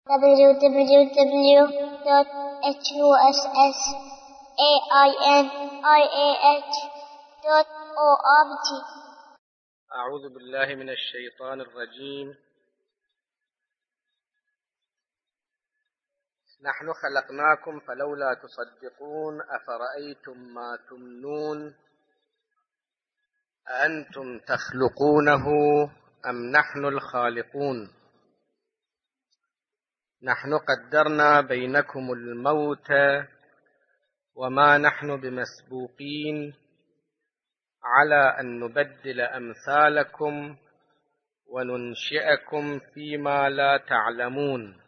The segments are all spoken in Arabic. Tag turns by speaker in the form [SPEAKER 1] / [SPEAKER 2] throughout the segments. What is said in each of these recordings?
[SPEAKER 1] www.husainiah.org.
[SPEAKER 2] أعوذ بالله من الشيطان الرجيم. نحن خلقناكم فلولا تصدقون أفرأيتم ما تمنون أأنتم تخلقونه أم نحن الخالقون نحن قدرنا بينكم الموت وما نحن بمسبوقين على أن نبدل أمثالكم وننشئكم فيما لا تعلمون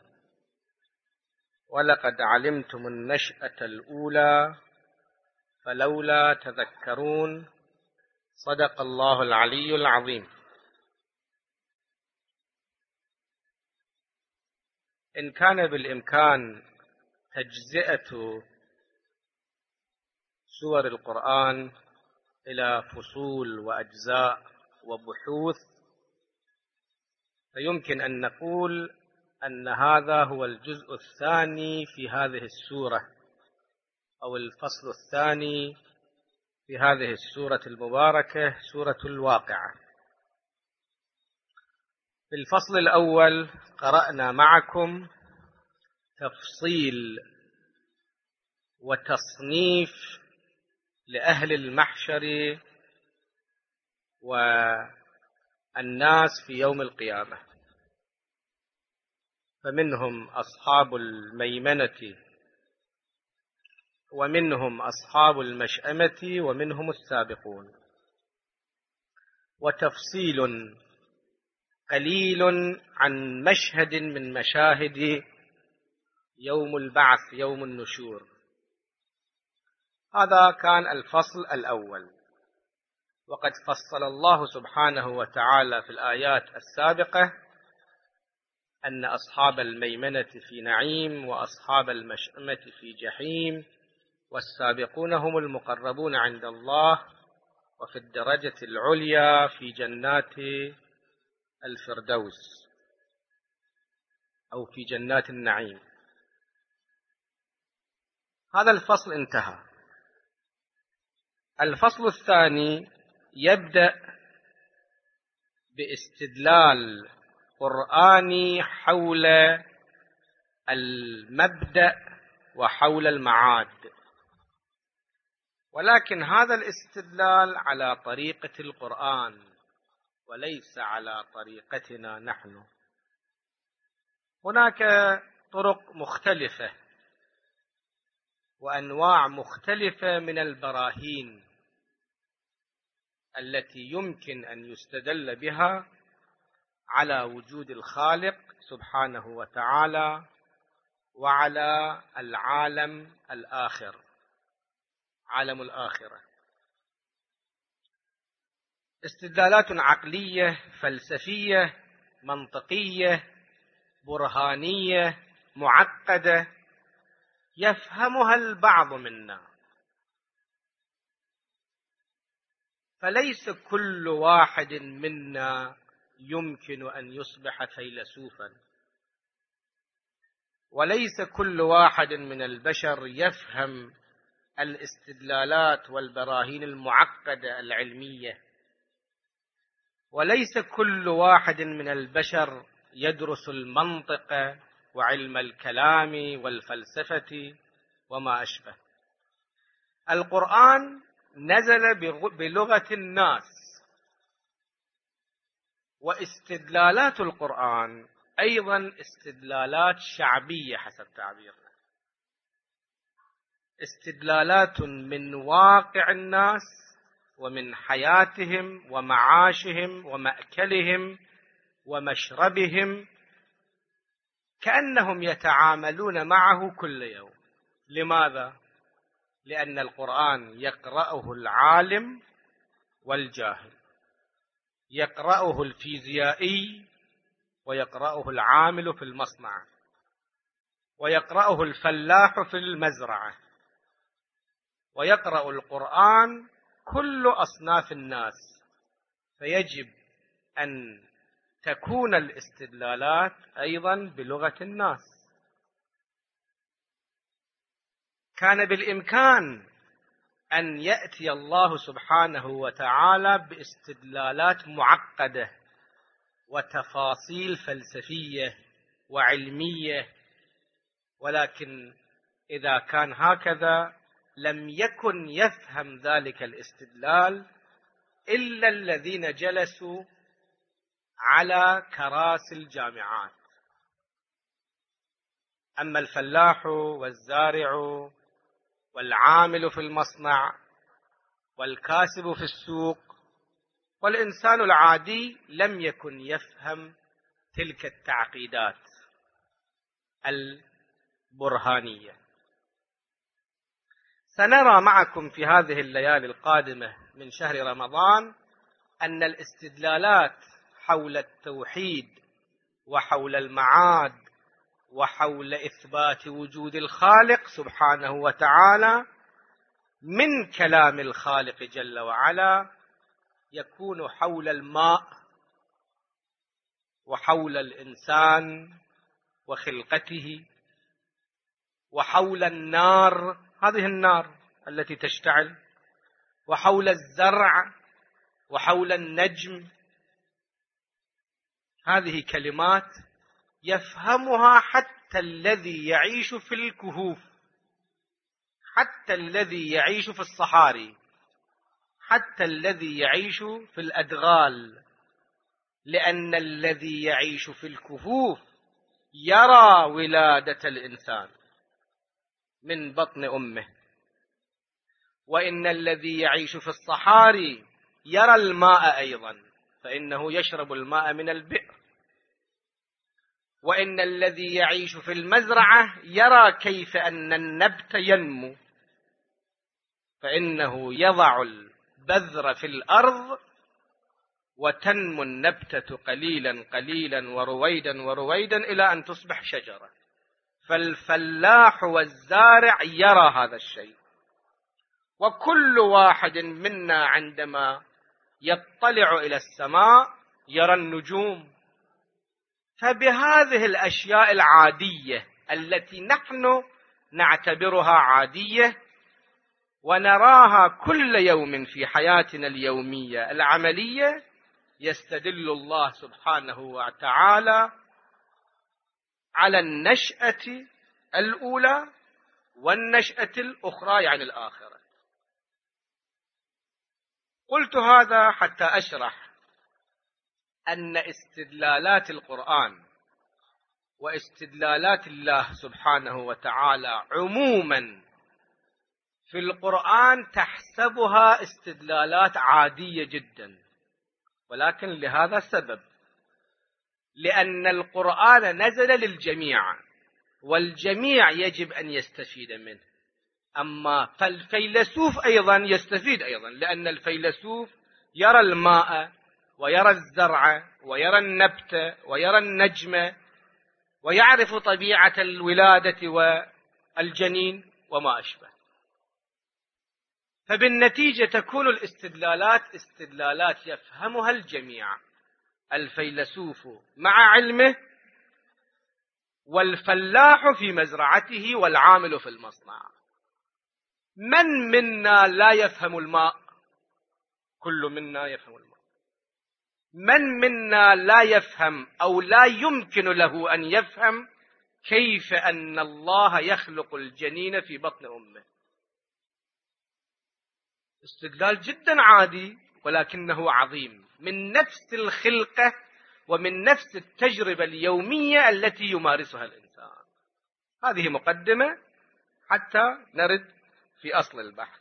[SPEAKER 2] ولقد علمتم النشأة الأولى فلولا تذكرون. صدق الله العلي العظيم. إن كان بالإمكان تجزئة سور القرآن إلى فصول وأجزاء وبحوث، فيمكن أن نقول أن هذا هو الجزء الثاني في هذه السورة أو الفصل الثاني في هذه السورة المباركة، سورة الواقعة. في الفصل الأول قرأنا معكم تفصيل وتصنيف لأهل المحشر والناس في يوم القيامة، فمنهم أصحاب الميمنة ومنهم أصحاب المشأمة ومنهم السابقون، وتفصيل قليل عن مشهد من مشاهد يوم البعث، يوم النشور. هذا كان الفصل الأول. وقد فصل الله سبحانه وتعالى في الآيات السابقة أن أصحاب الميمنة في نعيم وأصحاب المشأمة في جحيم، والسابقون هم المقربون عند الله وفي الدرجة العليا في جنات الفردوس أو في جنات النعيم. هذا الفصل انتهى. الفصل الثاني يبدأ باستدلال قرآني حول المبدأ وحول المعاد، ولكن هذا الاستدلال على طريقة القرآن وليس على طريقتنا نحن. هناك طرق مختلفة وأنواع مختلفة من البراهين التي يمكن أن يستدل بها على وجود الخالق سبحانه وتعالى وعلى العالم الآخر، عالم الآخرة. استدلالات عقلية، فلسفية، منطقية، برهانية، معقدة، يفهمها البعض منا، فليس كل واحد منا يمكن أن يصبح فيلسوفا، وليس كل واحد من البشر يفهم الاستدلالات والبراهين المعقدة العلمية، وليس كل واحد من البشر يدرس المنطق وعلم الكلام والفلسفة وما أشبه. القرآن نزل بلغة الناس، واستدلالات القرآن أيضا استدلالات شعبية حسب تعبيرنا، استدلالات من واقع الناس ومن حياتهم ومعاشهم ومأكلهم ومشربهم، كأنهم يتعاملون معه كل يوم. لماذا؟ لأن القرآن يقرأه العالم والجاهل، يقرأه الفيزيائي ويقرأه العامل في المصنع، ويقرأه الفلاح في المزرعة، ويقرأ القرآن كل أصناف الناس. فيجب أن تكون الاستدلالات أيضا بلغة الناس. كان بالإمكان أن يأتي الله سبحانه وتعالى باستدلالات معقدة وتفاصيل فلسفية وعلمية، ولكن إذا كان هكذا لم يكن يفهم ذلك الاستدلال إلا الذين جلسوا على كراسي الجامعات. أما الفلاح والزارع والعامل في المصنع والكاسب في السوق والإنسان العادي لم يكن يفهم تلك التعقيدات البرهانية. سنرى معكم في هذه الليالي القادمة من شهر رمضان أن الاستدلالات حول التوحيد وحول المعاد وحول إثبات وجود الخالق سبحانه وتعالى من كلام الخالق جل وعلا يكون حول الماء وحول الإنسان وخلقته وحول النار، هذه النار التي تشتعل، وحول الزرع وحول النجم. هذه كلمات يفهمها حتى الذي يعيش في الكهوف، حتى الذي يعيش في الصحاري، حتى الذي يعيش في الأدغال، لأن الذي يعيش في الكهوف يرى ولادة الإنسان من بطن أمه، وإن الذي يعيش في الصحاري يرى الماء أيضا، فإنه يشرب الماء من البئر، وإن الذي يعيش في المزرعة يرى كيف أن النبت ينمو، فإنه يضع البذر في الأرض وتنمو النبتة قليلا قليلا ورويدا ورويدا إلى أن تصبح شجرة. فالفلاح والزارع يرى هذا الشيء، وكل واحد منا عندما يطلع إلى السماء يرى النجوم. فبهذه الأشياء العادية التي نحن نعتبرها عادية ونراها كل يوم في حياتنا اليومية العملية، يستدل الله سبحانه وتعالى على النشأة الأولى والنشأة الأخرى، يعني الآخرة. قلت هذا حتى أشرح أن استدلالات القرآن واستدلالات الله سبحانه وتعالى عموما في القرآن تحسبها استدلالات عادية جدا، ولكن لهذا السبب، لأن القرآن نزل للجميع والجميع يجب أن يستفيد منه. أما فالفيلسوف أيضا يستفيد أيضا، لأن الفيلسوف يرى الماء ويرى الزرع ويرى النبت ويرى النجم ويعرف طبيعة الولادة والجنين وما أشبه. فبالنتيجة تكون الاستدلالات استدلالات يفهمها الجميع، الفيلسوف مع علمه والفلاح في مزرعته والعامل في المصنع. من منا لا يفهم الماء؟ كل منا يفهم الماء. من منا لا يفهم أو لا يمكن له أن يفهم كيف أن الله يخلق الجنين في بطن أمه؟ استدلال جدا عادي ولكنه عظيم، من نفس الخلقة ومن نفس التجربة اليومية التي يمارسها الإنسان. هذه مقدمة حتى نرد في أصل البحث.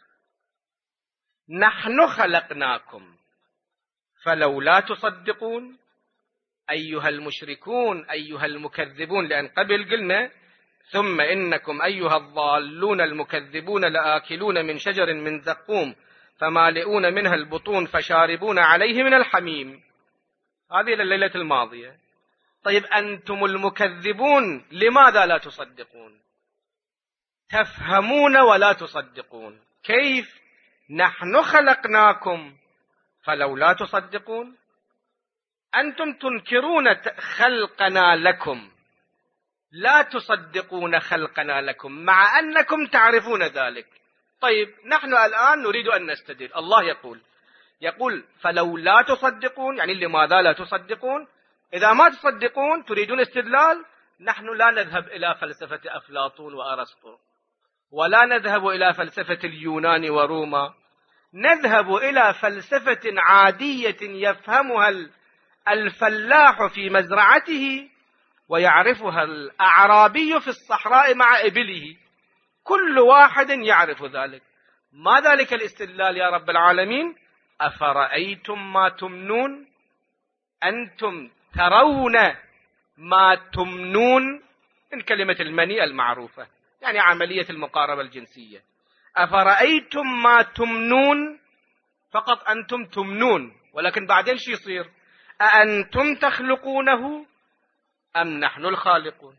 [SPEAKER 2] نحن خلقناكم فلولا تصدقون أيها المشركون أيها المكذبون، لأن قبل قلنا ثم إنكم أيها الضالون المكذبون لآكلون من شجر من زقوم فمالئون منها البطون فشاربون عليه من الحميم. هذه الليلة الماضية. طيب أنتم المكذبون لماذا لا تصدقون؟ تفهمون ولا تصدقون. كيف؟ نحن خلقناكم فلولا تصدقون. أنتم تنكرون خلقنا لكم، لا تصدقون خلقنا لكم مع أنكم تعرفون ذلك. طيب نحن الآن نريد أن نستدل. الله يقول فلو لا تصدقون، يعني لماذا لا تصدقون؟ إذا ما تصدقون تريدون استدلال. نحن لا نذهب إلى فلسفة أفلاطون وأرسطو، ولا نذهب إلى فلسفة اليونان وروما، نذهب إلى فلسفة عادية يفهمها الفلاح في مزرعته ويعرفها الأعرابي في الصحراء مع إبله، كل واحد يعرف ذلك. ما ذلك الاستدلال يا رب العالمين؟ أفرأيتم ما تمنون، أنتم ترون ما تمنون، من كلمة المني المعروفة، يعني عملية المقاربة الجنسية. أفرأيتم ما تمنون، فقط أنتم تمنون، ولكن بعدين شو يصير؟ أأنتم تخلقونه أم نحن الخالقون؟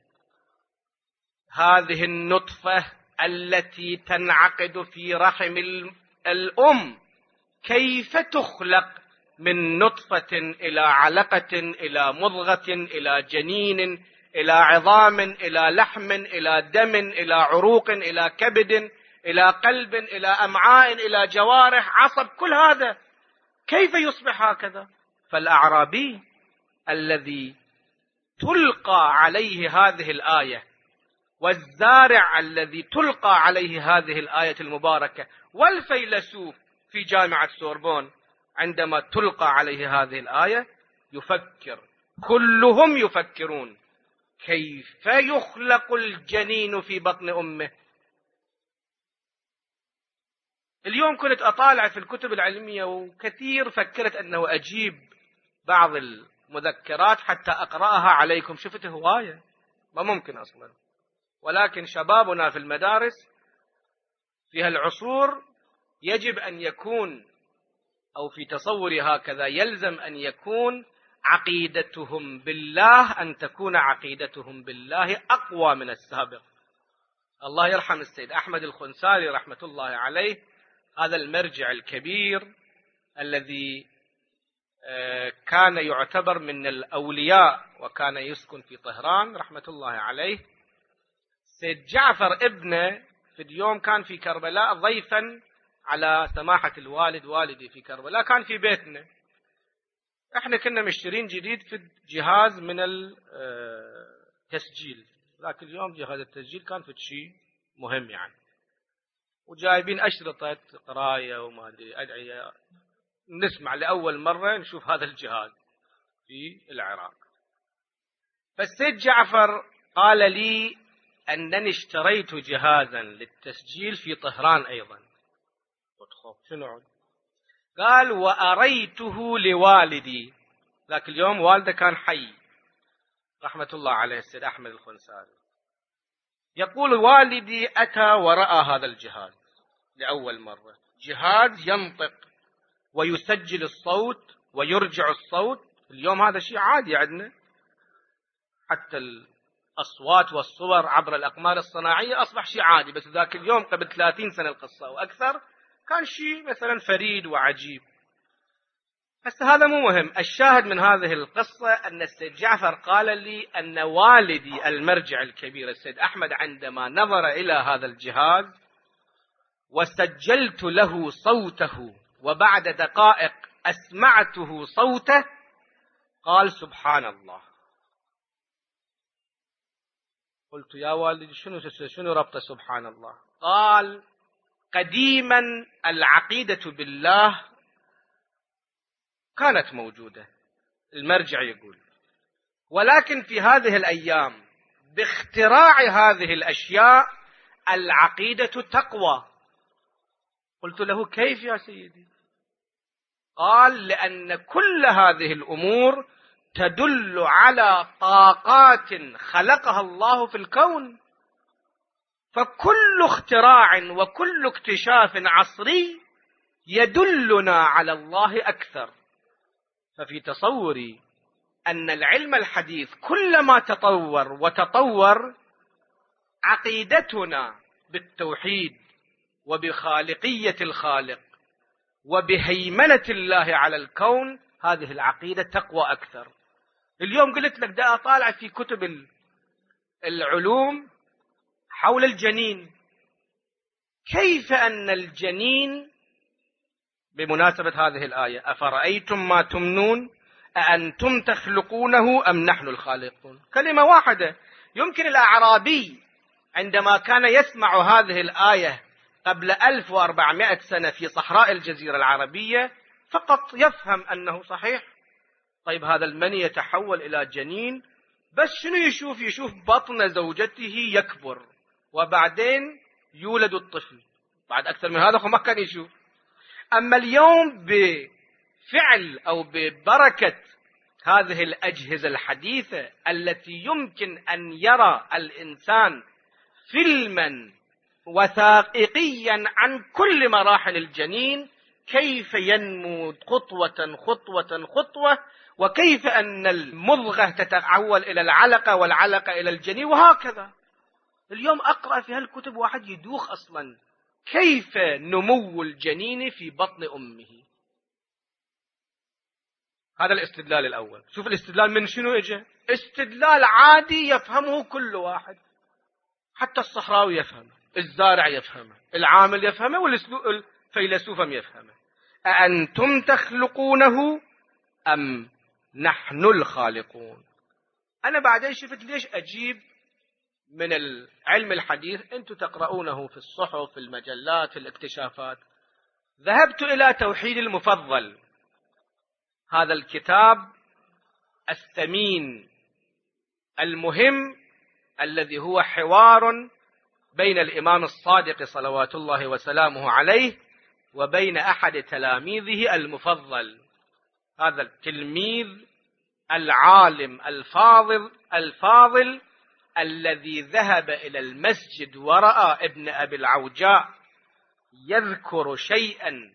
[SPEAKER 2] هذه النطفة التي تنعقد في رحم الأم كيف تخلق من نطفة إلى علقة إلى مضغة إلى جنين إلى عظام إلى لحم إلى دم إلى عروق إلى كبد إلى قلب إلى أمعاء إلى جوارح عصب، كل هذا كيف يصبح هكذا؟ فالأعرابي الذي تلقى عليه هذه الآية، والزارع الذي تلقى عليه هذه الآية المباركة، والفيلسوف في جامعة سوربون عندما تلقى عليه هذه الآية يفكر، كلهم يفكرون كيف يخلق الجنين في بطن أمه. اليوم كنت أطالع في الكتب العلمية وكثير فكرت أنه أجيب بعض المذكرات حتى أقرأها عليكم، شفت هواية ما ممكن أصلا، ولكن شبابنا في المدارس في هالعصور يجب أن يكون، أو في تصوري هكذا يلزم أن يكون عقيدتهم بالله، أن تكون عقيدتهم بالله أقوى من السابق. الله يرحم السيد أحمد الخنساري رحمة الله عليه، هذا المرجع الكبير الذي كان يعتبر من الأولياء وكان يسكن في طهران رحمة الله عليه. سيد جعفر ابنه في اليوم كان في كربلاء ضيفا على سماحة الوالد، والدي في كربلاء كان في بيتنا، احنا كنا مشترين جديد في جهاز من التسجيل، لكن اليوم جهاز التسجيل كان في شيء مهم يعني، وجايبين أشرطة قراية وما أدري أدعية، نسمع لأول مرة نشوف هذا الجهاز في العراق. فالسيد جعفر قال لي أنني اشتريت جهازا للتسجيل في طهران أيضا. شنو؟ قال وأريته لوالدي، ذاك اليوم والده كان حي رحمة الله عليه السيد أحمد الخنساري. يقول والدي أتى ورأى هذا الجهاز لأول مرة، جهاز ينطق ويسجل الصوت ويرجع الصوت. اليوم هذا شيء عادي عندنا، حتى الأصوات والصور عبر الأقمار الصناعية أصبح شيء عادي، بس ذاك اليوم قبل 30 سنة القصة وأكثر كان شيء مثلا فريد وعجيب. بس هذا مو مهم، الشاهد من هذه القصة أن السيد جعفر قال لي أن والدي المرجع الكبير السيد أحمد عندما نظر إلى هذا الجهاز وسجلت له صوته وبعد دقائق أسمعته صوته قال سبحان الله. قلت يا والدي شنو ربط سبحان الله؟ قال قديما العقيدة بالله كانت موجودة، المرجع يقول، ولكن في هذه الأيام باختراع هذه الأشياء العقيدة تقوى. قلت له كيف يا سيدي؟ قال لأن كل هذه الأمور تدل على طاقات خلقها الله في الكون، فكل اختراع وكل اكتشاف عصري يدلنا على الله أكثر. ففي تصوري أن العلم الحديث كلما تطور وتطور عقيدتنا بالتوحيد وبخالقية الخالق وبهيمنة الله على الكون هذه العقيدة تقوى أكثر. اليوم قلت لك دا أطالع في كتب العلوم حول الجنين، كيف أن الجنين بمناسبة هذه الآية أفرأيتم ما تمنون أأنتم تخلقونه أم نحن الخالقون، كلمة واحدة. يمكن الأعرابي عندما كان يسمع هذه الآية قبل 1400 سنة في صحراء الجزيرة العربية فقط يفهم أنه صحيح. طيب هذا المني يتحول إلى جنين، بس شنو يشوف بطن زوجته يكبر وبعدين يولد الطفل، بعد أكثر من هذا ما كان يشوف. أما اليوم بفعل أو ببركة هذه الأجهزة الحديثة التي يمكن أن يرى الإنسان فيلما وثائقيا عن كل مراحل الجنين، كيف ينمو خطوة خطوة خطوة، وكيف أن المضغة تتحول إلى العلقة والعلقة إلى الجنين، وهكذا. اليوم أقرأ في هالكتب واحد يدوخ أصلا كيف نمو الجنين في بطن أمه. هذا الاستدلال الأول. شوف الاستدلال من شنو إجا؟ استدلال عادي يفهمه كل واحد، حتى الصحراوي يفهمه، الزارع يفهمه، العامل يفهمه، والفيلسوف يفهمه. أأنتم تخلقونه أم نحن الخالقون. أنا بعدين شفت ليش أجيب من العلم الحديث أنتم تقرؤونه في الصحف، في المجلات، في الاكتشافات. ذهبت إلى توحيد المفضل، هذا الكتاب الثمين المهم الذي هو حوار بين الإمام الصادق صلوات الله وسلامه عليه وبين أحد تلاميذه المفضل، هذا التلميذ العالم الفاضل الذي ذهب إلى المسجد ورأى ابن أبي العوجاء يذكر شيئا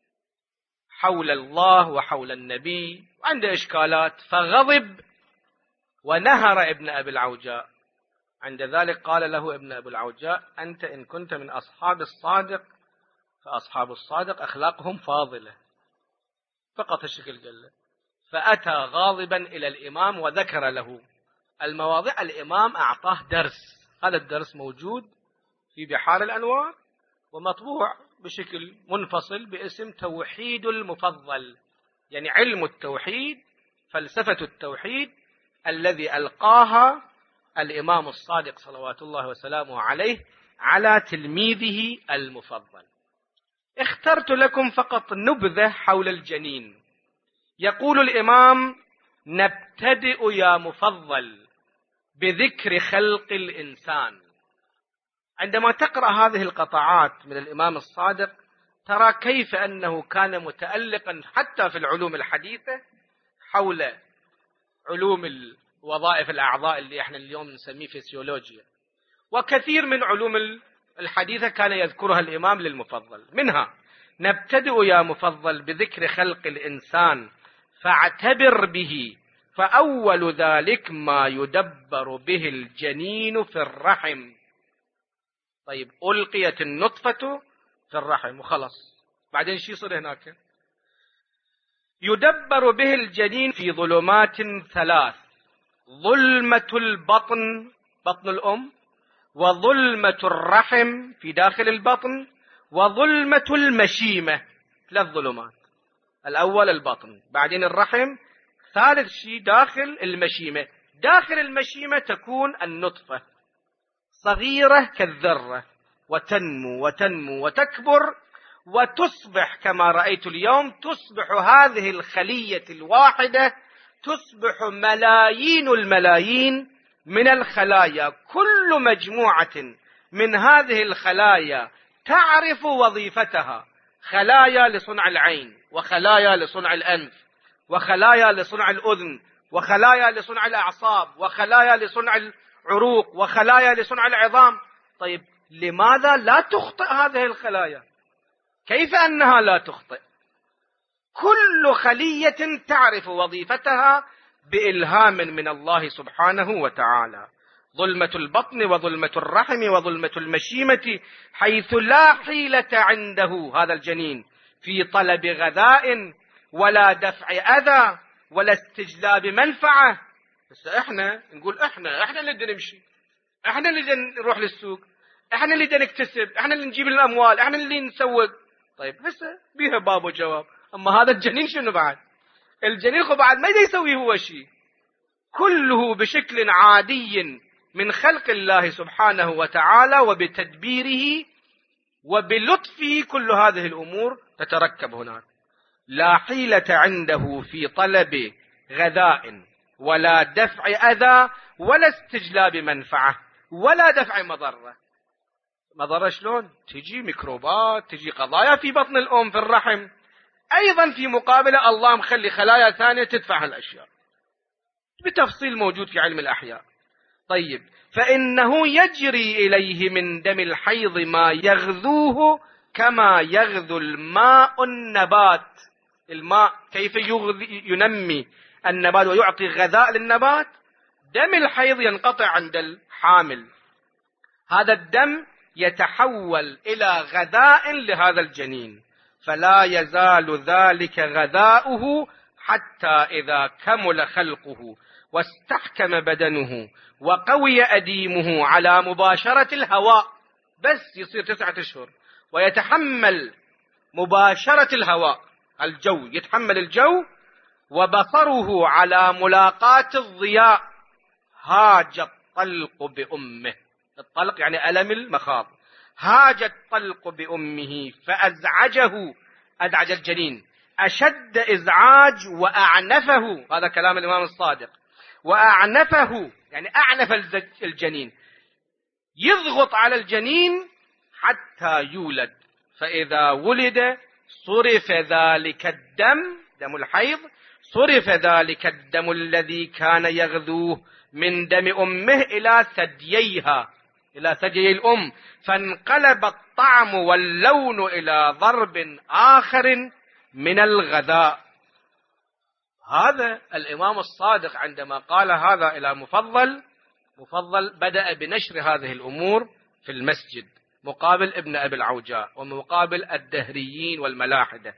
[SPEAKER 2] حول الله وحول النبي وعنده إشكالات، فغضب ونهر ابن أبي العوجاء. عند ذلك قال له ابن أبي العوجاء أنت إن كنت من أصحاب الصادق فأصحاب الصادق أخلاقهم فاضلة، فقط الشكل قال. فأتى غاضبا إلى الإمام وذكر له المواضيع. الإمام أعطاه درس، هذا الدرس موجود في بحار الأنوار ومطبوع بشكل منفصل باسم توحيد المفضل، يعني علم التوحيد، فلسفة التوحيد الذي ألقاها الإمام الصادق صلوات الله وسلامه عليه على تلميذه المفضل. اخترت لكم فقط نبذة حول الجنين. يقول الإمام نبتدئ يا مفضل بذكر خلق الإنسان. عندما تقرأ هذه القطعات من الإمام الصادق ترى كيف أنه كان متألقا حتى في العلوم الحديثة حول علوم وظائف الأعضاء اللي احنا اليوم نسميه فيسيولوجيا، وكثير من علوم الحديثة كان يذكرها الإمام للمفضل. منها نبتدئ يا مفضل بذكر خلق الإنسان فاعتبر به، فأول ذلك ما يدبر به الجنين في الرحم. طيب ألقيت النطفة في الرحم وخلص، بعدين شو يصير هناك؟ يدبر به الجنين في ظلمات ثلاث: ظلمة البطن، بطن الأم، وظلمة الرحم في داخل البطن، وظلمة المشيمة. ثلاث ظلمات، الأول البطن، بعدين الرحم، ثالث شيء داخل المشيمة. داخل المشيمة تكون النطفة صغيرة كالذرة، وتنمو وتنمو وتكبر وتصبح كما رأيت اليوم، تصبح هذه الخلية الواحدة تصبح ملايين الملايين من الخلايا، كل مجموعة من هذه الخلايا تعرف وظيفتها. خلايا لصنع العين، وخلايا لصنع الأنف، وخلايا لصنع الأذن، وخلايا لصنع الأعصاب، وخلايا لصنع العروق، وخلايا لصنع العظام. طيب لماذا لا تخطئ هذه الخلايا؟ كيف أنها لا تخطئ؟ كل خلية تعرف وظيفتها بإلهام من الله سبحانه وتعالى. ظلمة البطن وظلمة الرحم وظلمة المشيمة، حيث لا حيلة عنده هذا الجنين في طلب غذاء ولا دفع أذى ولا استجلاب منفعة. بس احنا نقول احنا اللي بدنا نمشي، احنا اللي بدنا نروح للسوق، احنا اللي بدنا نكتسب، احنا اللي نجيب الأموال، احنا اللي نسوق. طيب هسه بيها باب وجواب. أما هذا الجنين شنو بعد؟ الجنين خو بعد ما يسوي هو شيء، كله بشكل عادي من خلق الله سبحانه وتعالى وبتدبيره وبلطفه. كل هذه الأمور تتركب هناك. لا حيلة عنده في طلب غذاء ولا دفع أذى ولا استجلاب منفعة ولا دفع مضرة. مضرة شلون؟ تجي ميكروبات، تجي قضايا في بطن الأم في الرحم، أيضا في مقابلة الله مخلي خلايا ثانية تدفع هالأشياء بتفصيل موجود في علم الأحياء. طيب، فإنه يجري إليه من دم الحيض ما يغذوه كما يغذو الماء النبات. الماء كيف ينمي النبات ويعطي غذاء للنبات؟ دم الحيض ينقطع عند الحامل، هذا الدم يتحول إلى غذاء لهذا الجنين، فلا يزال ذلك غذاؤه حتى إذا كمل خلقه واستحكم بدنه وقوي أديمه على مباشرة الهواء، بس يصير 9 أشهر ويتحمل مباشرة الهواء، الجو، يتحمل الجو، وبصره على ملاقاة الضياء، هاج الطلق بأمه. الطلق يعني ألم المخاض. هاج الطلق بأمه فأزعجه، أزعج الجنين أشد إزعاج وأعنفه. هذا كلام الإمام الصادق. وأعنفه يعني أعنف الجنين، يضغط على الجنين حتى يولد. فإذا ولد صرف ذلك الدم، دم الحيض، صرف ذلك الدم الذي كان يغذوه من دم أمه إلى ثدييها، إلى ثديي الأم، فانقلب الطعم واللون إلى ضرب آخر من الغذاء. هذا الإمام الصادق عندما قال هذا إلى مفضل بدأ بنشر هذه الأمور في المسجد مقابل ابن أبي العوجاء ومقابل الدهريين والملاحدة.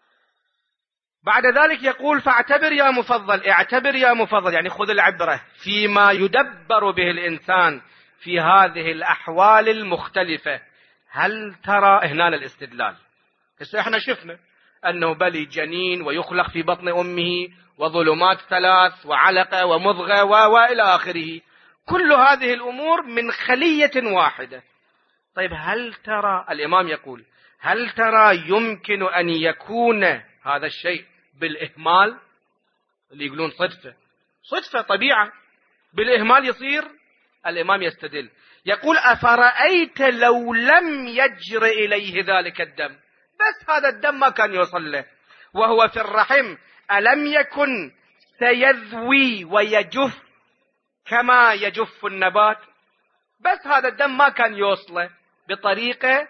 [SPEAKER 2] بعد ذلك يقول: فاعتبر يا مفضل، اعتبر يا مفضل، يعني خذ العبرة فيما يدبر به الإنسان في هذه الأحوال المختلفة. هل ترى هنا الاستدلال؟ هسه احنا شفنا أنه بلي جنين ويخلق في بطن أمه وظلمات 3 وعلقة ومضغة وإلى آخره، كل هذه الأمور من خلية واحدة. طيب هل ترى، الإمام يقول: هل ترى يمكن أن يكون هذا الشيء بالإهمال؟ اللي يقولون صدفة طبيعة، بالإهمال يصير. الإمام يستدل يقول: أفرأيت لو لم يجر إليه ذلك الدم، بس هذا الدم ما كان يوصل له وهو في الرحم، ألم يكن سيذوي ويجف كما يجف النبات؟ بس هذا الدم ما كان يوصله بطريقة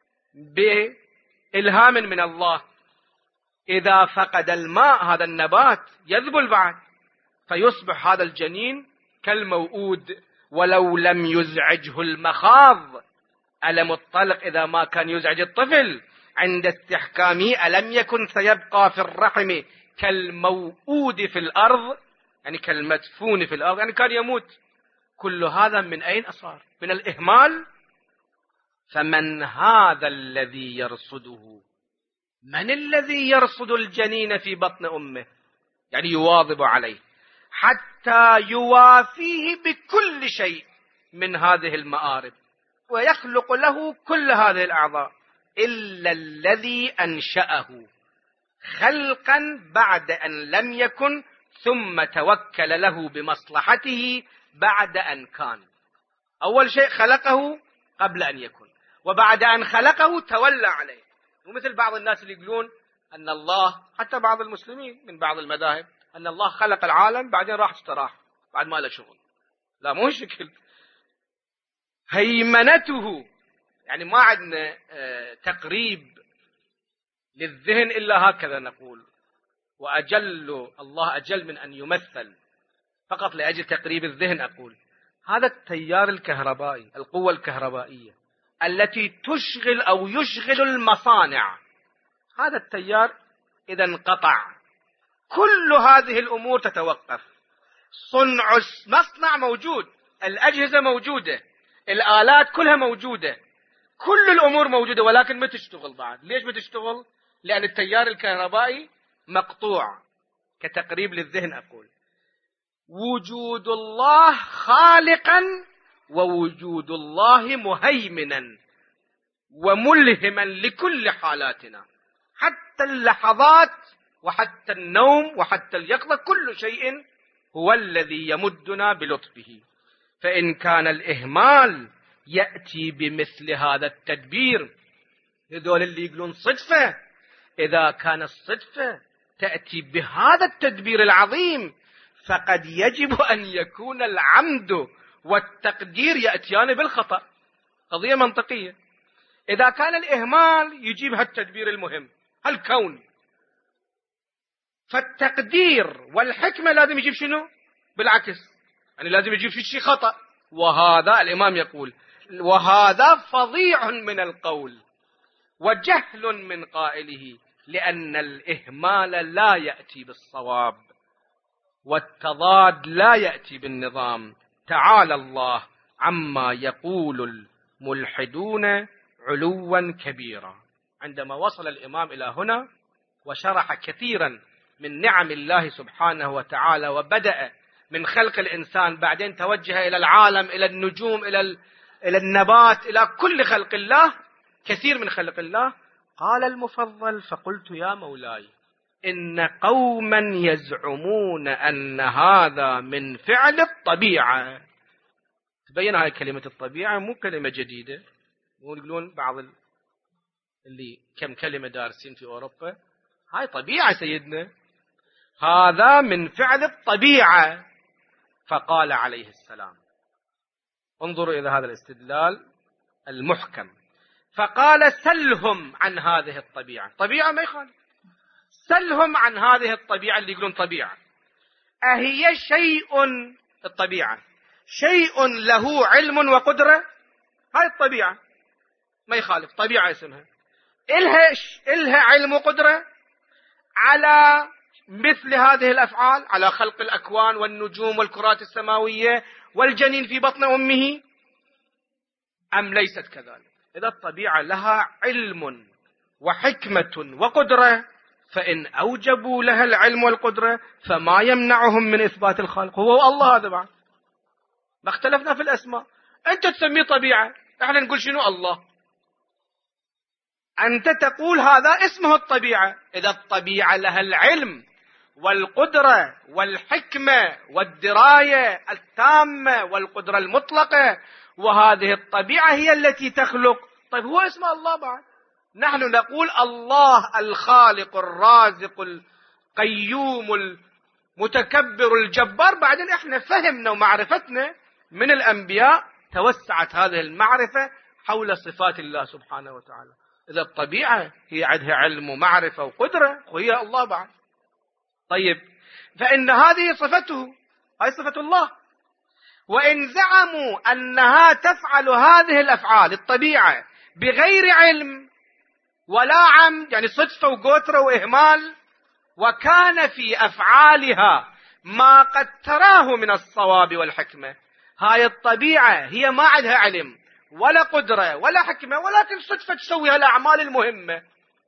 [SPEAKER 2] بإلهام من الله. إذا فقد الماء هذا النبات يذبل بعد، فيصبح هذا الجنين كالموؤود ولو لم يزعجه المخاض. ألم الطلق إذا ما كان يزعج الطفل عند استحكامه، ألم يكن سيبقى في الرحم كالموؤود في الأرض، يعني كالمدفون في الأرض، يعني كان يموت. كل هذا من أين أصار؟ من الإهمال. فمن هذا الذي يرصده؟ من الذي يرصد الجنين في بطن أمه؟ يعني يواظب عليه حتى يوافيه بكل شيء من هذه المآرب ويخلق له كل هذه الأعضاء، إلا الذي أنشأه خلقا بعد أن لم يكن، ثم توكل له بمصلحته بعد أن كان. أول شيء خلقه قبل أن يكن، وبعد أن خلقه تولى عليه. ومثل بعض الناس اللي يقولون أن الله، حتى بعض المسلمين من بعض المذاهب، أن الله خلق العالم بعدين راح استراح بعد ما له شغل. لا، مو شكل. هيمنته، يعني ما عندنا تقريب للذهن إلا هكذا نقول، وأجل الله أجل من أن يمثل، فقط لأجل تقريب الذهن أقول. هذا التيار الكهربائي، القوة الكهربائية التي تشغل أو يشغل المصانع، هذا التيار إذا انقطع كل هذه الأمور تتوقف. صنع مصنع موجود، الأجهزة موجودة، الآلات كلها موجودة، كل الأمور موجودة، ولكن ما تشتغل بعد. ليش ما تشتغل؟ لأن التيار الكهربائي مقطوع. كتقريب للذهن أقول: وجود الله خالقا ووجود الله مهيمنا وملهما لكل حالاتنا، حتى اللحظات وحتى النوم وحتى اليقظة، كل شيء هو الذي يمدنا بلطفه. فإن كان الإهمال يأتي بمثل هذا التدبير، هذول اللي يقولون صدفة، إذا كان الصدفة تأتي بهذا التدبير العظيم، فقد يجب أن يكون العمد والتقدير يأتيان بالخطأ. قضية منطقية. إذا كان الإهمال يجيب هالتدبير المهم هالكون، فالتقدير والحكمة لازم يجيب شنو؟ بالعكس، يعني لازم يجيب شيء خطأ. وهذا الإمام يقول: وهذا فظيع من القول وجهل من قائله، لأن الإهمال لا يأتي بالصواب والتضاد لا يأتي بالنظام. تعالى الله عما يقول الملحدون علوا كبيرا. عندما وصل الإمام إلى هنا وشرح كثيرا من نعم الله سبحانه وتعالى، وبدأ من خلق الإنسان، بعدين توجه إلى العالم، إلى النجوم، إلى النبات، إلى كل خلق الله، كثير من خلق الله. قال المفضل: فقلت يا مولاي، إن قوما يزعمون أن هذا من فعل الطبيعة. تبين هاي كلمة الطبيعة مو كلمة جديدة، يقولون بعض اللي كم كلمة دارسين في أوروبا، هاي طبيعة سيدنا، هذا من فعل الطبيعة. فقال عليه السلام، انظروا إلى هذا الاستدلال المحكم، فقال: سلهم عن هذه الطبيعة. طبيعة ما يخالف، سلهم عن هذه الطبيعة اللي يقولون طبيعة. أهي شيء، الطبيعة شيء له علم وقدرة؟ هاي الطبيعة ما يخالف، طبيعة اسمها، إلها علم وقدرة على مثل هذه الأفعال، على خلق الأكوان والنجوم والكرات السماوية والجنين في بطن أمه، أم ليست كذلك؟ إذا الطبيعة لها علم وحكمة وقدرة، فإن أوجبوا لها العلم والقدرة فما يمنعهم من إثبات الخالق. هو الله هذا بعد، ما اختلفنا في الأسماء. أنت تسميه طبيعة، احنا نقول شنو؟ الله. أنت تقول هذا اسمه الطبيعة. إذا الطبيعة لها العلم والقدرة والحكمة والدراية التامة والقدرة المطلقة، وهذه الطبيعة هي التي تخلق، طيب هو اسمه الله بعد. نحن نقول الله الخالق الرازق القيوم المتكبر الجبار. بعدين احنا فهمنا ومعرفتنا من الأنبياء توسعت هذه المعرفة حول صفات الله سبحانه وتعالى. إذا الطبيعة هي عندها علم ومعرفة وقدرة، وهي الله بعد. طيب، فإن هذه صفته، هذه صفة الله. وإن زعموا أنها تفعل هذه الأفعال الطبيعة بغير علم ولا عمد، يعني صدفة وقوترة وإهمال، وكان في أفعالها ما قد تراه من الصواب والحكمة، هاي الطبيعة هي ما عندها علم ولا قدرة ولا حكمة، ولكن صدفة تسوي هالأعمال المهمة،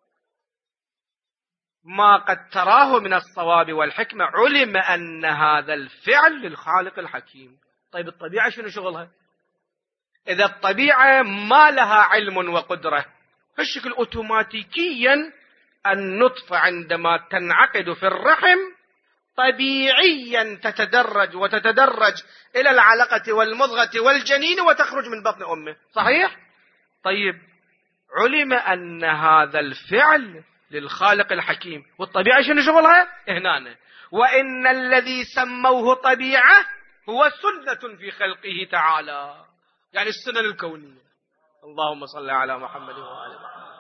[SPEAKER 2] ما قد تراه من الصواب والحكمة، علم أن هذا الفعل للخالق الحكيم. طيب الطبيعة شنو شغلها؟ إذا الطبيعة ما لها علم وقدرة، فالشكل أوتوماتيكيا النطفة عندما تنعقد في الرحم طبيعيا تتدرج وتتدرج إلى العلقة والمضغة والجنين وتخرج من بطن أمه، صحيح؟ طيب، علم أن هذا الفعل للخالق الحكيم، والطبيعة شنو شغلها؟ هنا. وإن الذي سموه طبيعة هو سنة في خلقه تعالى، يعني السنن الكونية. اللهم صل على محمد وآل محمد.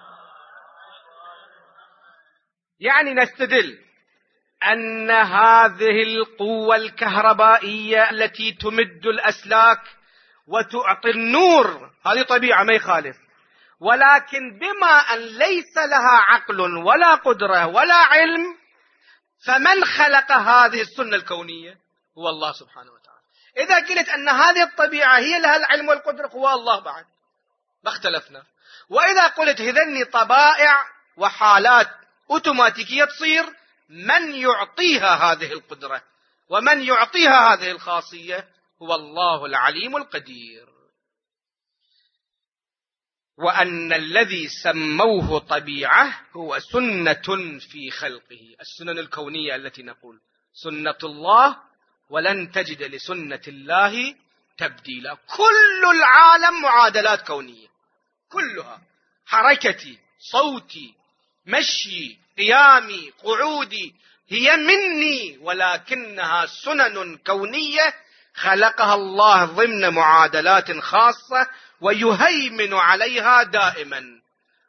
[SPEAKER 2] يعني نستدل أن هذه القوة الكهربائية التي تمد الأسلاك وتعطي النور هذه طبيعة ما يخالف، ولكن بما أن ليس لها عقل ولا قدرة ولا علم، فمن خلق هذه السنة الكونية؟ هو الله سبحانه وتعالى. إذا قلت أن هذه الطبيعة هي لها العلم والقدرة، هو الله بعد، ما اختلفنا. وإذا قلت هذني طبائع وحالات أوتوماتيكية تصير، من يعطيها هذه القدرة ومن يعطيها هذه الخاصية؟ هو الله العليم القدير. وأن الذي سموه طبيعة هو سنة في خلقه، السنن الكونية التي نقول سنة الله، ولن تجد لسنة الله تبديلا. كل العالم معادلات كونية، كلها، حركتي، صوتي، مشي، قيامي، قعودي، هي مني، ولكنها سنن كونية خلقها الله ضمن معادلات خاصة، ويهيمن عليها دائما،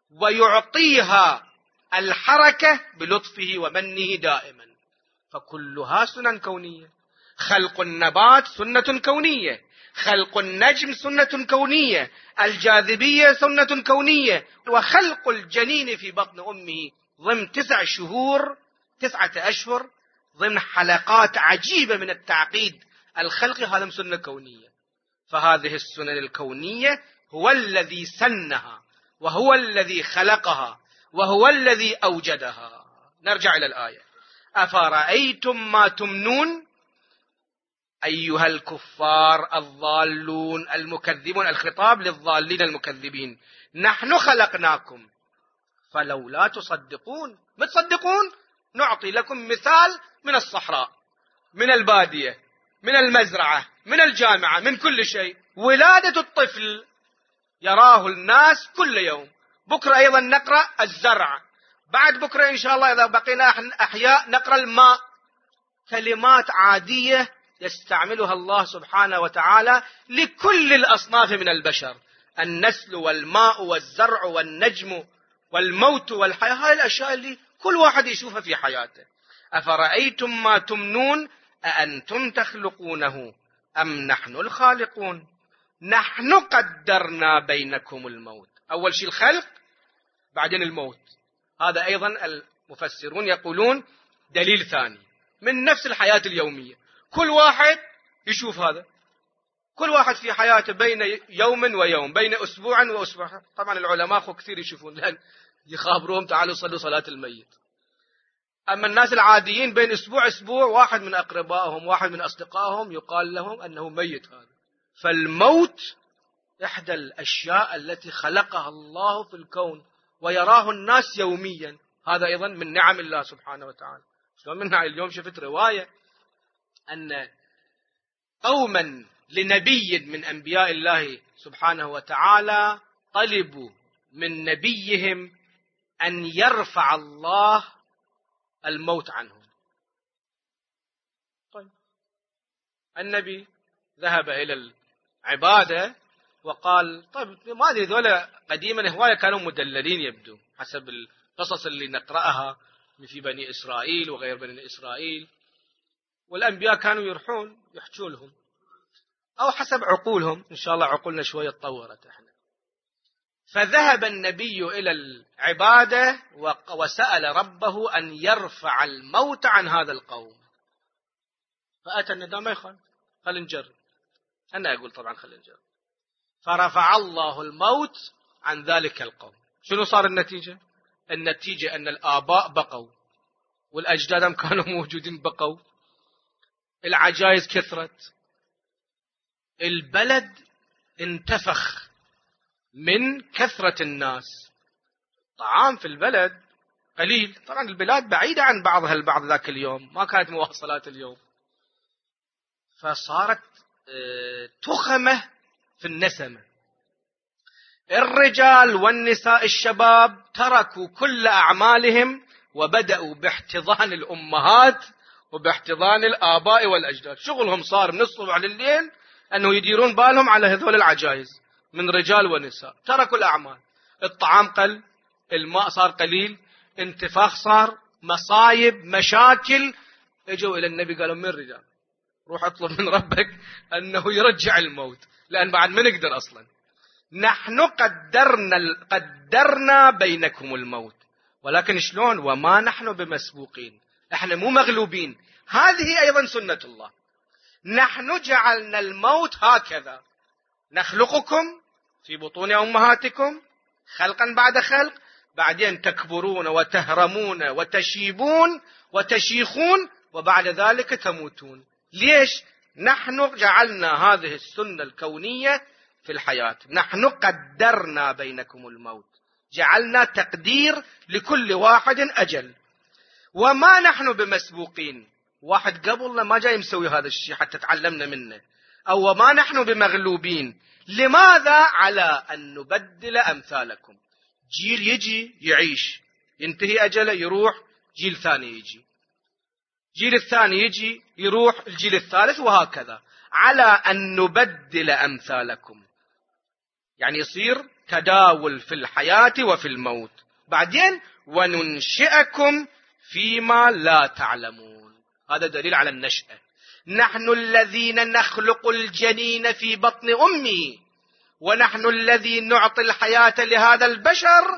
[SPEAKER 2] ويعطيها الحركة بلطفه ومنه دائما. فكلها سنن كونية. خلق النبات سنة كونية، خلق النجم سنة كونية، الجاذبية سنة كونية، وخلق الجنين في بطن أمه ضمن 9 شهور 9 أشهر ضمن حلقات عجيبة من التعقيد الخلقي، هذا سنة كونية. فهذه السنن الكونية هو الذي سنها، وهو الذي خلقها، وهو الذي أوجدها. نرجع إلى الآية: أفرأيتم ما تمنون أيها الكفار الضالون المكذبون. الخطاب للضالين المكذبين. نحن خلقناكم فلولا تصدقون. ما تصدقون؟ نعطي لكم مثال من الصحراء، من البادية، من المزرعة، من الجامعة، من كل شيء. ولادة الطفل يراه الناس كل يوم. بكرة أيضا نقرأ الزرع، بعد بكرة إن شاء الله إذا بقينا أحياء نقرأ الماء. كلمات عادية يستعملها الله سبحانه وتعالى لكل الأصناف من البشر: النسل والماء والزرع والنجم والموت والحياة. هاي الأشياء اللي كل واحد يشوفها في حياته. أفرأيتم ما تمنون أأنتم تخلقونه أم نحن الخالقون نحن قدرنا بينكم الموت. أول شيء الخلق، بعدين الموت. هذا أيضا المفسرون يقولون دليل ثاني من نفس الحياة اليومية. كل واحد يشوف هذا، كل واحد في حياته بين يوم ويوم، بين أسبوع وأسبوع. طبعا العلماء كثير يشوفون، لأن يخابروهم تعالوا صلوا صلاة الميت. أما الناس العاديين بين أسبوع واحد من أقربائهم، واحد من أصدقائهم يقال لهم أنه ميت هذا. فالموت إحدى الأشياء التي خلقها الله في الكون ويراه الناس يوميا. هذا أيضا من نعم الله سبحانه وتعالى. منها اليوم شفت رواية أن قوما لنبي من أنبياء الله سبحانه وتعالى طلبوا من نبيهم أن يرفع الله الموت عنهم. طيب النبي ذهب إلى العبادة وقال طيب ما أدري ذولا قديما هواية كانوا مدللين يبدو حسب القصص اللي نقرأها في بني إسرائيل وغير بني إسرائيل، والأنبياء كانوا يروحون يحجوا لهم أو حسب عقولهم. إن شاء الله عقولنا شوية تطورت احنا. فذهب النبي إلى العبادة وسأل ربه أن يرفع الموت عن هذا القوم. فأتى النداء ما يخالف، خلينا نجرب. أنا أقول طبعا خلينا نجرب. فرفع الله الموت عن ذلك القوم. شنو صار النتيجة؟ النتيجة أن الآباء بقوا، والأجدادهم كانوا موجودين بقوا، العجائز كثرت، البلد انتفخ من كثرة الناس. طعام في البلد قليل، طبعا البلاد بعيدة عن بعضها البعض ذاك اليوم، ما كانت مواصلات اليوم. فصارت تخمة في النسمة. الرجال والنساء الشباب تركوا كل أعمالهم وبدأوا باحتضان الأمهات وباحتضان الآباء والأجداد. شغلهم صار من الصبح لليل أنه يديرون بالهم على هذول العجائز من رجال ونساء. تركوا الأعمال. الطعام قل، الماء صار قليل، انتفاخ صار، مصايب، مشاكل. اجوا إلى النبي قالوا من رجال روح اطلب من ربك أنه يرجع الموت، لأن بعد ما نقدر أصلا. نحن قدرنا بينكم الموت، ولكن شلون؟ وما نحن بمسبوقين. احنا مو مغلوبين. هذه أيضا سنة الله. نحن جعلنا الموت هكذا، نخلقكم في بطون أمهاتكم خلقا بعد خلق، بعدين تكبرون وتهرمون وتشيبون وتشيخون، وبعد ذلك تموتون. ليش؟ نحن جعلنا هذه السنة الكونية في الحياة. نحن قدرنا بينكم الموت، جعلنا تقدير لكل واحد أجل، وما نحن بمسبوقين. واحد قبلنا ما جاي مسوي هذا الشيء حتى تعلمنا منه، أو ما نحن بمغلوبين. لماذا؟ على أن نبدل أمثالكم. جيل يجي يعيش، ينتهي أجله يروح، جيل ثاني يجي، جيل الثاني يجي يروح، الجيل الثالث، وهكذا، على أن نبدل أمثالكم. يعني يصير تداول في الحياة وفي الموت. بعدين وننشئكم فيما لا تعلمون. هذا دليل على النشأة. نحن الذين نخلق الجنين في بطن أمه، ونحن الذي نعطي الحياة لهذا البشر،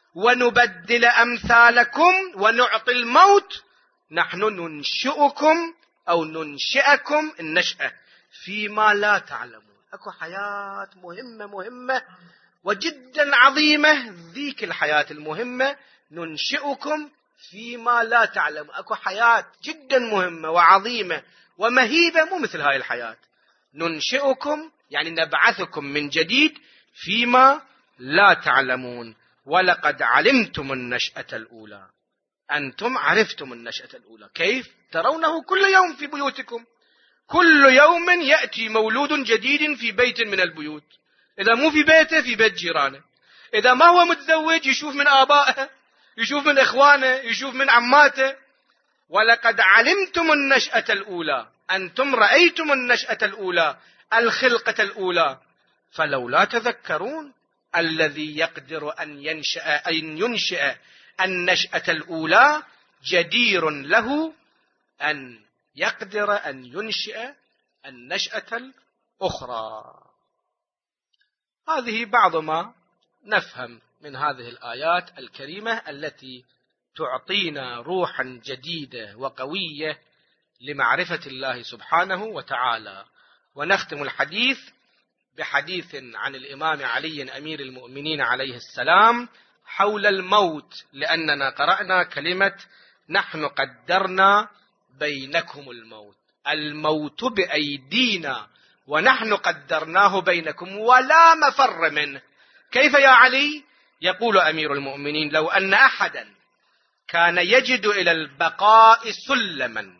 [SPEAKER 2] ونبدل أمثالكم ونعطي الموت. نحن ننشئكم أو ننشئكم النشأة فيما لا تعلمون. أكو حياة مهمة وجدا عظيمة، ذيك الحياة المهمة ننشئكم فيما لا تعلمون. أكو حياة جدا مهمة وعظيمة ومهيبة، مو مثل هاي الحياة. ننشئكم يعني نبعثكم من جديد فيما لا تعلمون. ولقد علمتم النشأة الأولى. أنتم عرفتم النشأة الأولى. كيف؟ ترونه كل يوم في بيوتكم. كل يوم يأتي مولود جديد في بيت من البيوت. إذا مو في بيته في بيت جيرانه. إذا ما هو متزوج يشوف من آبائه، يشوف من إخوانه، يشوف من عماته. ولقد علمتم النشأة الأولى. أنتم رأيتم النشأة الأولى، الخلقة الأولى. فلولا تذكرون. الذي يقدر أن ينشئ النشأة الأولى جدير له أن يقدر أن ينشئ النشأة الأخرى. هذه بعض ما نفهم من هذه الآيات الكريمة التي تعطينا روحا جديدة وقوية لمعرفة الله سبحانه وتعالى. ونختم الحديث بحديث عن الإمام علي أمير المؤمنين عليه السلام حول الموت، لأننا قرأنا كلمة نحن قدرنا بينكم الموت. الموت بأيدينا ونحن قدرناه بينكم ولا مفر منه. كيف يا علي؟ يقول أمير المؤمنين: لو أن أحدا كان يجد إلى البقاء سلما،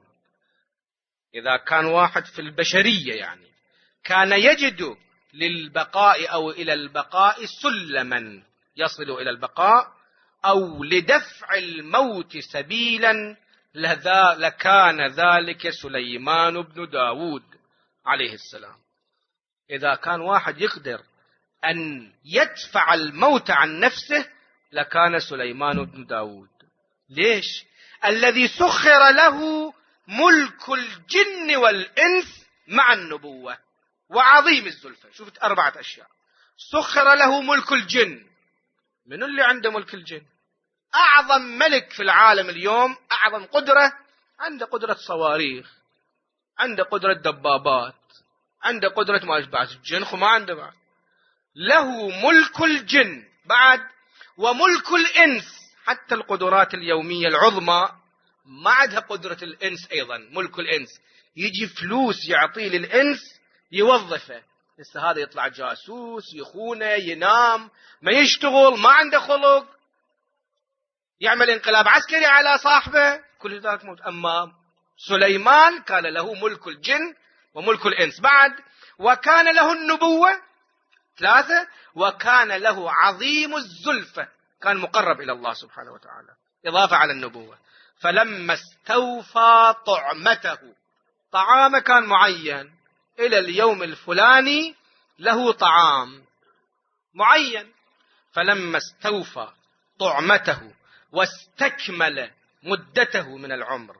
[SPEAKER 2] إذا كان واحد في البشرية يعني كان يجد للبقاء أو إلى البقاء سلما يصل إلى البقاء، أو لدفع الموت سبيلا، لكان ذلك سليمان بن داود عليه السلام. إذا كان واحد يقدر أن يدفع الموت عن نفسه لكان سليمان بن داود. ليش؟ الذي سخر له ملك الجن والإنس مع النبوة وعظيم الزلفة. شوفت 4 أشياء. سخر له ملك الجن. من اللي عنده ملك الجن؟ أعظم ملك في العالم اليوم، أعظم قدرة، عنده قدرة صواريخ، عنده قدرة دبابات، عنده قدرة ما يشبع الجن، وما عنده بعد. له ملك الجن بعد، وملك الإنس. حتى القدرات اليومية العظمى ما عندها قدرة الإنس. أيضا ملك الإنس، يجي فلوس يعطيه للإنس يوظفه. لسه هذا يطلع جاسوس، يخونه، ينام، ما يشتغل، ما عنده خلق، يعمل انقلاب عسكري على صاحبه، كل ذلك موت. أما سليمان كان له ملك الجن وملك الإنس بعد، وكان له النبوة 3، وكان له عظيم الزلفة، كان مقرب إلى الله سبحانه وتعالى إضافة على النبوة. فلما استوفى طعمته، طعامه كان معين، إلى اليوم الفلاني له طعام معين. فلما استوفى طعمته واستكمل مدته من العمر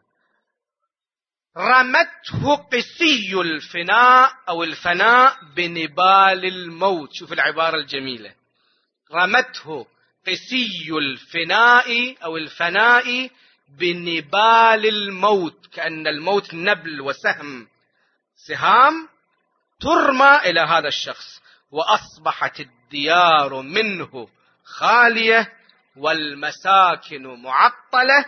[SPEAKER 2] رمته قسي الفناء أو الفناء بنبال الموت. شوف العبارة الجميلة، رمته قسي الفناء أو الفناء بنبال الموت، كأن الموت نبل وسهم، سهام ترمى إلى هذا الشخص، وأصبحت الديار منه خالية والمساكن معطلة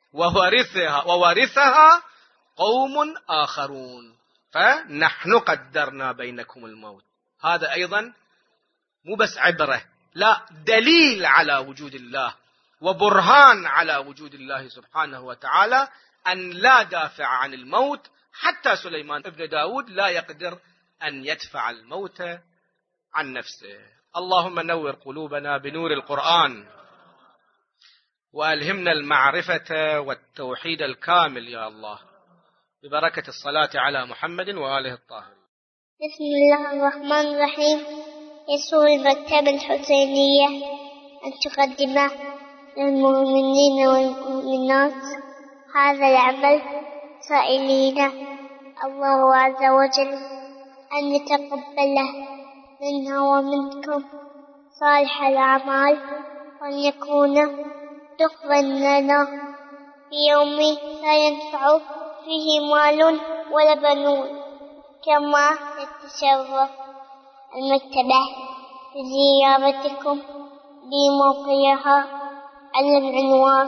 [SPEAKER 2] وورثها قوم آخرون، فنحن قدرنا بينكم الموت. هذا أيضا مو بس عبرة، لا، دليل على وجود الله وبرهان على وجود الله سبحانه وتعالى، أن لا دافع عن الموت. حتى سليمان ابن داود لا يقدر أن يدفع الموت عن نفسه. اللهم نور قلوبنا بنور القرآن، وألهمنا المعرفة والتوحيد الكامل يا الله، ببركة الصلاة على محمد وآله الطاهرين.
[SPEAKER 1] بسم الله الرحمن الرحيم. يسر المكتبة الحسينية أن تقدم للمؤمنين والمؤمنات هذا العمل، سائلين الله عز وجل أن يتقبله منا ومنكم صالح الأعمال، وأن يكون دخلا لنا في يوم لا ينفع فيه مال ولا بنون. كما يتشرف المكتبة بزيارتكم بموقعها على العنوان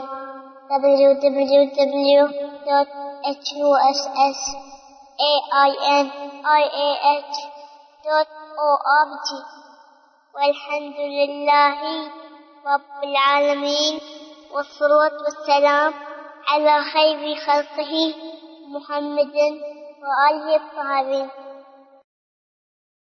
[SPEAKER 1] www.hussainih.org. والحمد لله رب العالمين، والصلاة والسلام على خير خلقه محمد وآله الطاهرين.